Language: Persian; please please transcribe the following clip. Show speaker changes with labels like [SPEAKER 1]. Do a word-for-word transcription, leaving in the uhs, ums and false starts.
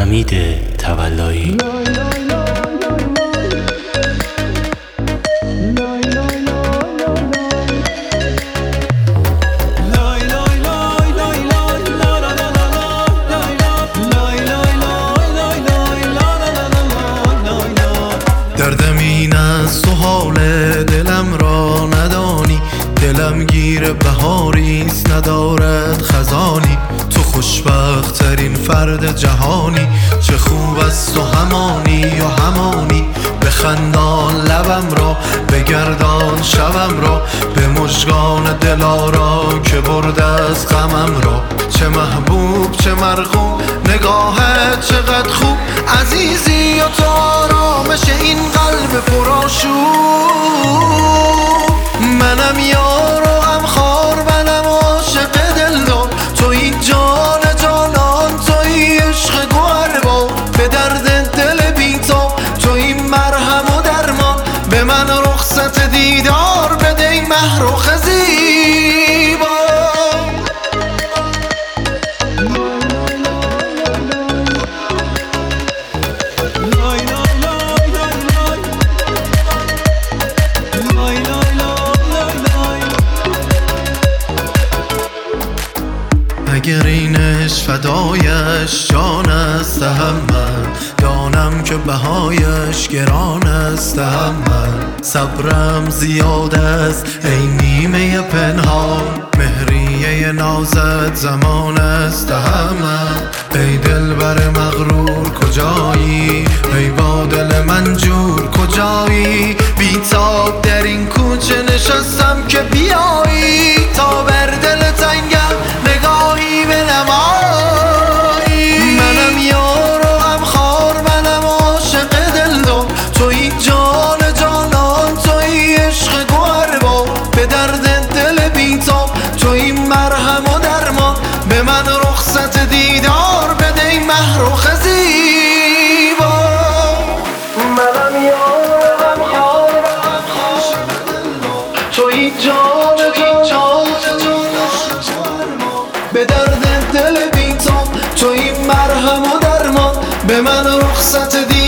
[SPEAKER 1] حمید تولایی.
[SPEAKER 2] دردم این است و حال دلم را ندانی، دلم گیر بهاریست ندارد خزانی. تو خوشبخت ترین فرد جهانی، چه خوب است و همانی و همانی. بخندان لبم را، بگردان شبم را، به مژگان دلارا که برده از غمم را. چه محبوب چه مرغوب، نگاهت چقدر خوب، عزیزی و تو آرامش این قلب پرآشوب. منم یار و هم خار، منم عاشق دلدار، تویی جان جانان، تویی عشق گوهربار. به درد دل بی تو، تویی مرهم و درمان، به من رخصت دیدار بده ای مهر و خزیبا. اگر اینش فدایش جان است هم من، دانم که بهایش گران است هم من. صبرم زیاد است ای نیمه پنهان، مهریه نازت زمان است هم من. ای دلبر مغرور کجایی، ای با دل منجور کجایی. بیتاب در این کوچه نشستم که بیایی، تا بر دل تنگم نگاهی بنمایی. منم یار و هم خار، منم عاشق دلدار، تویی جان جانان، تویی عشق گوهربار. به درد دل بیتاب، تویی مرهم و درمان، به من رخصت دیدار بده ای مهر و خزیبا. منم یار و هم خار، تویی جان جانان، به درد دل بیتاب، تویی مرهم و درمان، به من رخصت دیدار